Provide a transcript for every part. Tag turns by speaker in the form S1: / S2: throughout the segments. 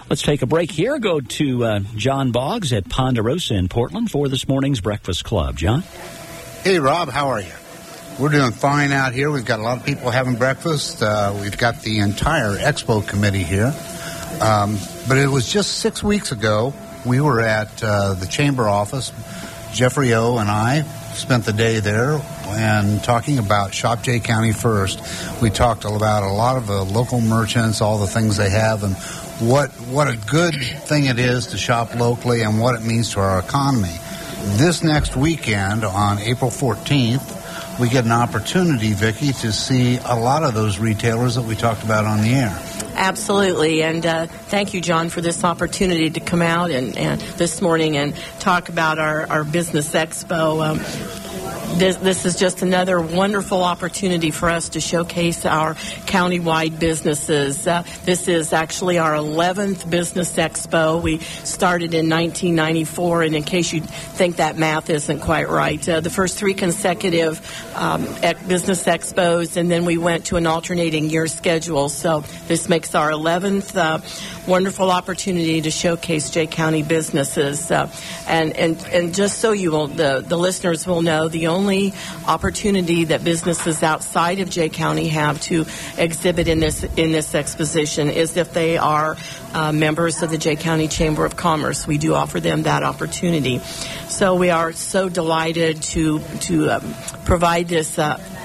S1: Let's take a break here. Go to John Boggs at Ponderosa in Portland for this morning's Breakfast Club. John?
S2: Hey, Rob, how are you? We're doing fine out here. We've got a lot of people having breakfast. We've got the entire Expo committee here. But it was just 6 weeks ago, we were at the Chamber office. Jeffrey O. and I spent the day there and talking about Shop Jay County First. We talked about a lot of the local merchants, all the things they have, and what a good thing it is to shop locally and what it means to our economy. This next weekend, on April 14th, we get an opportunity, Vicki, to see a lot of those retailers that we talked about on the air.
S3: Absolutely, and thank you, John, for this opportunity to come out and this morning and talk about our Business Expo. This is just another wonderful opportunity for us to showcase our county-wide businesses. This is actually our 11th Business Expo. We started in 1994, and in case you think that math isn't quite right, the first 3 consecutive Business Expos, and then we went to an alternating year schedule. So this makes our 11th wonderful opportunity to showcase Jay County businesses. And just so you will, the listeners will know, the only opportunity that businesses outside of Jay County have to exhibit in this exposition is if they are members of the Jay County Chamber of Commerce. We do offer them that opportunity. So we are so delighted to provide this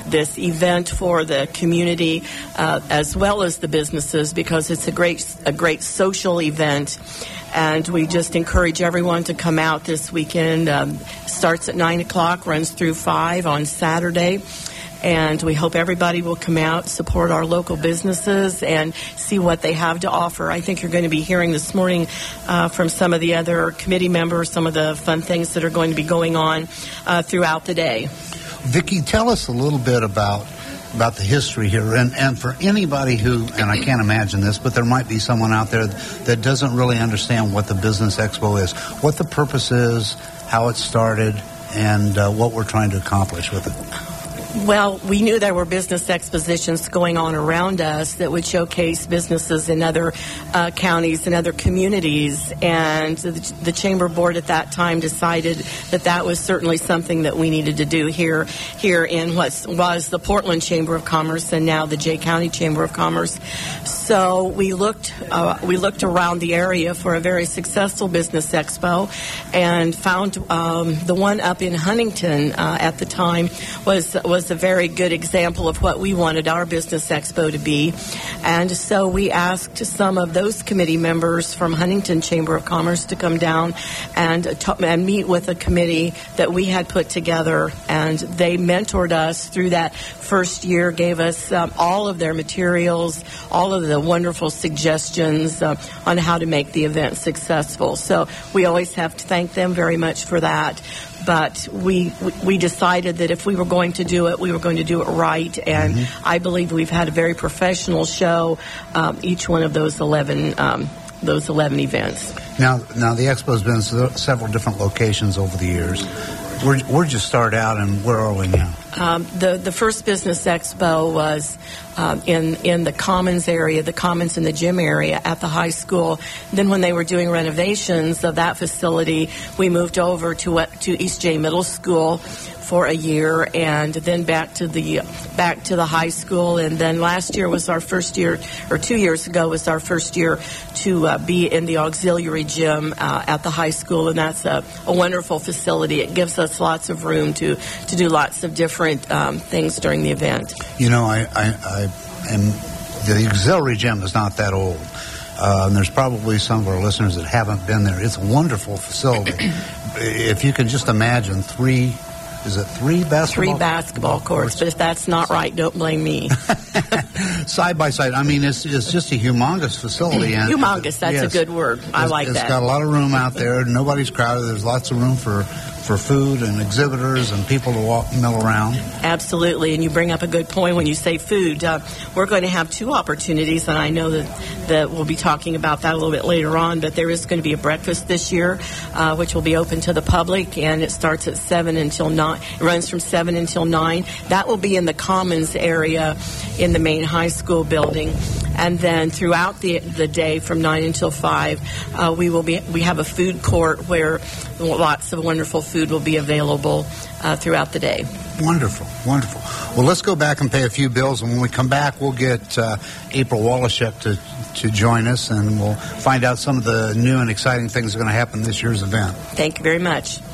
S3: event for the community as well as the businesses, because it's a great social event. And we just encourage everyone to come out this weekend. Starts at 9 o'clock, runs through 5 on Saturday. And we hope everybody will come out, support our local businesses, and see what they have to offer. I think you're going to be hearing this morning from some of the other committee members, some of the fun things that are going to be going on throughout the day.
S2: Vicki, tell us a little bit about the history here, and for anybody who, and I can't imagine this, but there might be someone out there that doesn't really understand what the Business Expo is, what the purpose is, how it started, and what we're trying to accomplish with it.
S3: Well, we knew there were business expositions going on around us that would showcase businesses in other counties and other communities, and the Chamber Board at that time decided that was certainly something that we needed to do here in what was the Portland Chamber of Commerce and now the Jay County Chamber of Commerce. So we looked around the area for a very successful business expo and found the one up in Huntington at the time was a very good example of what we wanted our business expo to be. And so we asked some of those committee members from Huntington Chamber of Commerce to come down and meet with a committee that we had put together, and they mentored us through that first year, gave us all of their materials, all of the wonderful suggestions on how to make the event successful. So we always have to thank them very much for that. But we decided that if we were going to do it, we were going to do it right. And I believe we've had a very professional show, each one of those 11 events. Now
S2: the expo's been several different locations over the years. Where'd you start out, and where are we now?
S3: The first Business Expo was in the Commons area, the Commons and the gym area at the high school. Then when they were doing renovations of that facility, we moved over to East Jay Middle School for a year, and then back to the high school. And then last year was our first year, or 2 years ago was our first year to be in the auxiliary gym at the high school, and that's a wonderful facility. It gives us lots of room to do lots of different things during the event.
S2: You know, the auxiliary gym is not that old. And there's probably some of our listeners that haven't been there. It's a wonderful facility. If you can just imagine three basketball courts?
S3: But if that's not right, don't blame me.
S2: Side by side. I mean, it's just a humongous facility. And
S3: humongous, that's a good word. I like that.
S2: It's got a lot of room out there. Nobody's crowded. There's lots of room for food and exhibitors and people to mill around.
S3: Absolutely, and you bring up a good point when you say food. We're going to have 2 opportunities, and I know that we'll be talking about that a little bit later on, but there is going to be a breakfast this year, which will be open to the public, and it starts at 7 until 9. It runs from 7 until 9. That will be in the Commons area in the main high school building. and then throughout the day from 9 until 5, we have a food court where lots of wonderful food will be available throughout the day.
S2: Wonderful, wonderful. Well, let's go back and pay a few bills, and when we come back, we'll get April Woloschuk to join us, and we'll find out some of the new and exciting things that are going to happen this year's event.
S3: Thank you very much.